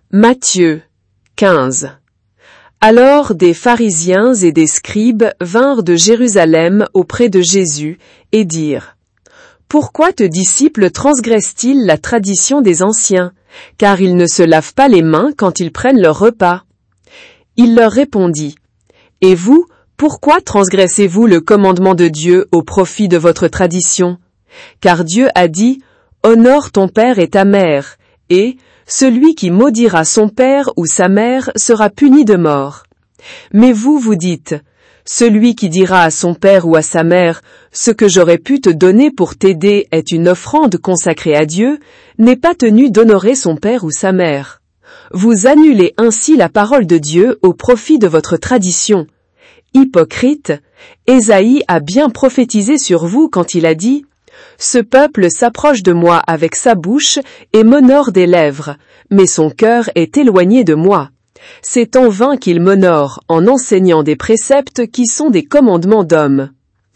Matthieu 15. Alors des pharisiens et des scribes vinrent de Jérusalem auprès de Jésus et dirent: Pourquoi tes disciples transgressent-ils la tradition des anciens, car ils ne se lavent pas les mains quand ils prennent leur repas? Il leur répondit: Et vous, pourquoi transgressez-vous le commandement de Dieu au profit de votre tradition? Car Dieu a dit: Honore ton père et ta mère, et celui qui maudira son père ou sa mère sera puni de mort. Mais vous, vous dites: Celui qui dira à son père ou à sa mère: Ce que j'aurais pu te donner pour t'aider est une offrande consacrée à Dieu, n'est pas tenu d'honorer son père ou sa mère. Vous annulez ainsi la parole de Dieu au profit de votre tradition. Hypocrite, Ésaïe a bien prophétisé sur vous quand il a dit: Ce peuple s'approche de moi avec sa bouche et m'honore des lèvres, mais son cœur est éloigné de moi. C'est en vain qu'il m'honore en enseignant des préceptes qui sont des commandements d'hommes.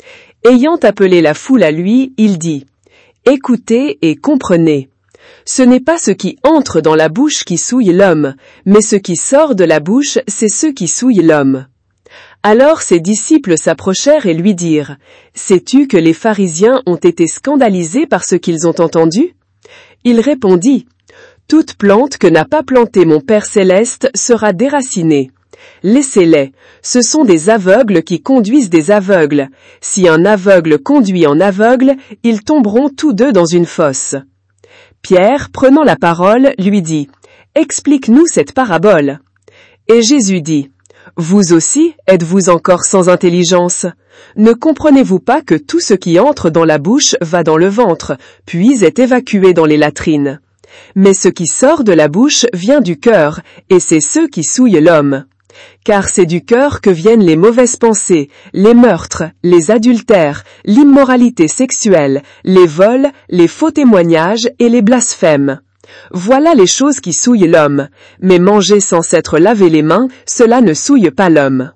Ayant appelé la foule à lui, il dit: Écoutez et comprenez. Ce n'est pas ce qui entre dans la bouche qui souille l'homme, mais ce qui sort de la bouche, c'est ce qui souille l'homme. Alors ses disciples s'approchèrent et lui dirent: Sais-tu que les pharisiens ont été scandalisés par ce qu'ils ont entendu? Il répondit: Toute plante que n'a pas plantée mon Père céleste sera déracinée. Laissez-les, ce sont des aveugles qui conduisent des aveugles. Si un aveugle conduit en aveugle, ils tomberont tous deux dans une fosse. Pierre, prenant la parole, lui dit: Explique-nous cette parabole. Et Jésus dit: Vous aussi, êtes-vous encore sans intelligence? Ne comprenez-vous pas que tout ce qui entre dans la bouche va dans le ventre, puis est évacué dans les latrines? Mais ce qui sort de la bouche vient du cœur, et c'est ce qui souille l'homme. Car c'est du cœur que viennent les mauvaises pensées, les meurtres, les adultères, l'immoralité sexuelle, les vols, les faux témoignages et les blasphèmes. Voilà les choses qui souillent l'homme, mais manger sans s'être lavé les mains, cela ne souille pas l'homme.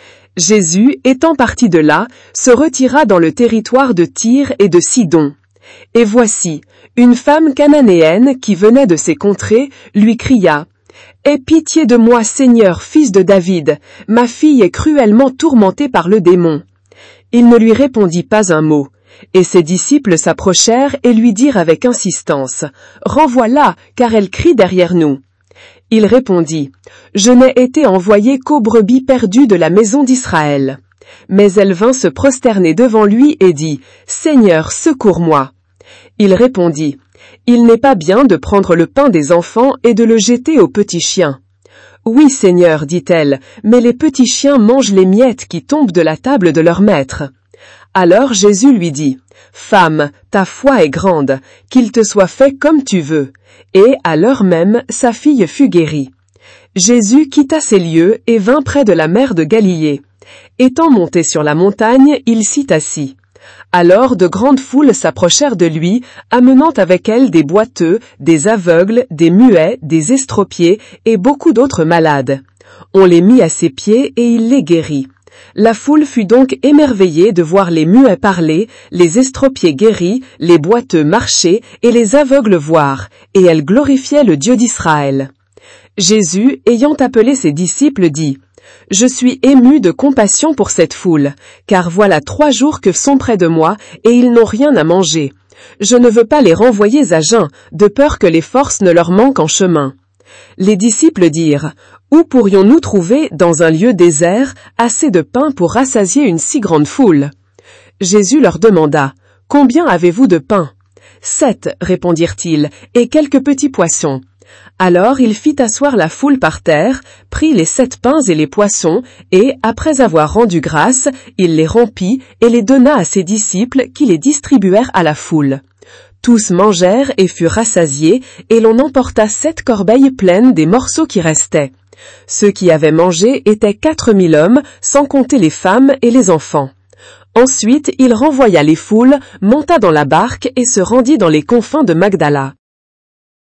Jésus, étant parti de là, se retira dans le territoire de Tyr et de Sidon. Et voici, une femme cananéenne qui venait de ces contrées lui cria: Aie pitié de moi, Seigneur, fils de David, ma fille est cruellement tourmentée par le démon. Il ne lui répondit pas un mot. Et ses disciples s'approchèrent et lui dirent avec insistance: Renvoie-la, car elle crie derrière nous. Il répondit: Je n'ai été envoyé qu'aux brebis perdues de la maison d'Israël. Mais elle vint se prosterner devant lui et dit: Seigneur, secours-moi. Il répondit: Il n'est pas bien de prendre le pain des enfants et de le jeter aux petits chiens. Oui, Seigneur, dit-elle, mais les petits chiens mangent les miettes qui tombent de la table de leur maître. Alors Jésus lui dit: Femme, ta foi est grande, qu'il te soit fait comme tu veux. Et à l'heure même, sa fille fut guérie. Jésus quitta ces lieux et vint près de la mer de Galilée. Étant monté sur la montagne, il s'y assit. Alors de grandes foules s'approchèrent de lui, amenant avec elles des boiteux, des aveugles, des muets, des estropiés et beaucoup d'autres malades. On les mit à ses pieds et il les guérit. La foule fut donc émerveillée de voir les muets parler, les estropiés guéris, les boiteux marcher et les aveugles voir, et elle glorifiait le Dieu d'Israël. Jésus, ayant appelé ses disciples, dit: Je suis ému de compassion pour cette foule, car voilà 3 jours que sont près de moi, et ils n'ont rien à manger. Je ne veux pas les renvoyer à jeun, de peur que les forces ne leur manquent en chemin. Les disciples dirent: Où pourrions-nous trouver, dans un lieu désert, assez de pain pour rassasier une si grande foule? Jésus leur demanda: Combien avez-vous de pain? 7, répondirent-ils, et quelques petits poissons. Alors il fit asseoir la foule par terre, prit les 7 pains et les poissons, et, après avoir rendu grâce, il les rompit et les donna à ses disciples qui les distribuèrent à la foule. Tous mangèrent et furent rassasiés, et l'on emporta 7 corbeilles pleines des morceaux qui restaient. Ceux qui avaient mangé étaient 4000 hommes, sans compter les femmes et les enfants. Ensuite il renvoya les foules, monta dans la barque et se rendit dans les confins de Magdala.